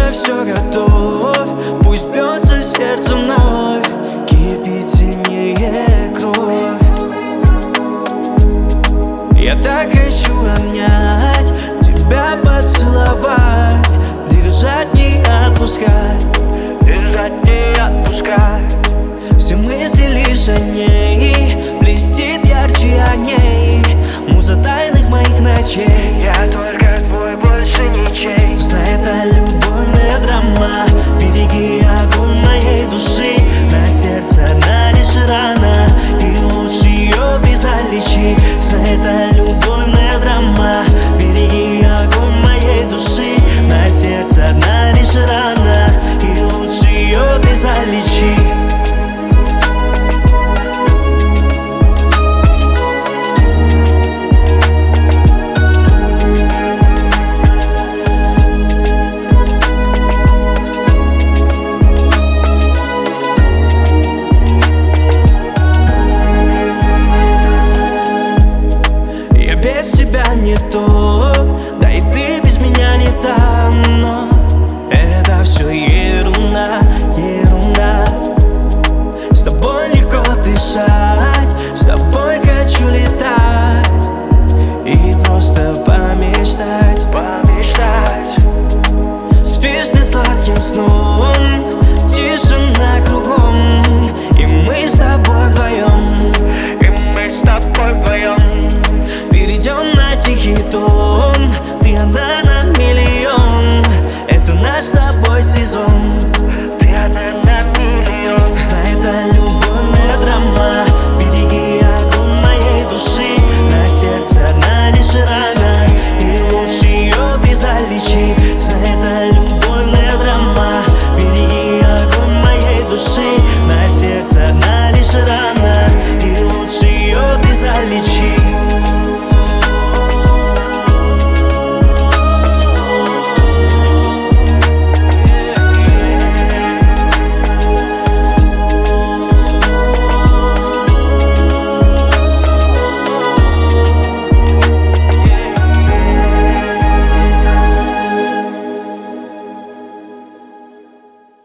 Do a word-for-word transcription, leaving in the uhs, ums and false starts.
уже все готов. Пусть бьется сердце вновь, кипит сильнее кровь. Я так хочу обнять тебя, поцеловать, держать, не отпускать, держать, не отпускать. Все мысли лишь о ней, блестит ярче огней, муза тайных моих ночей. Я твой